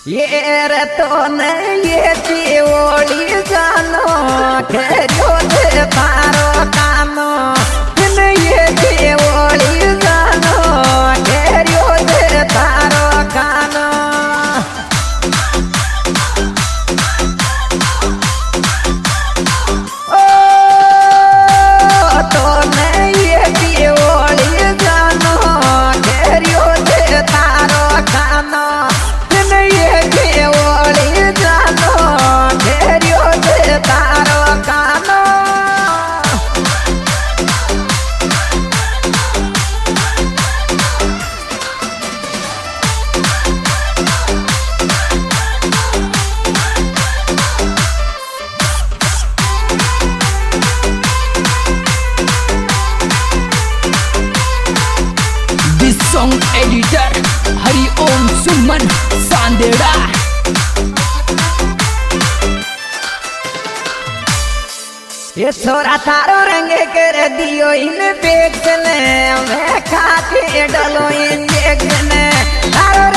ये रे तो नहीं ये चिवोली जानो खेरियो दे तारो कानो ये चिवोली जानो खेरियो दे तारो कानो ओ तो नहीं ये चिवोली जानो खेरियो दे तारो कानो सॉन्ग एडिटर हरिओम सुमन सांदेड़ा। ये छोरा तारो रंग कर दियो इन बेचने मैं खाके डलो इंजेक्शन तारो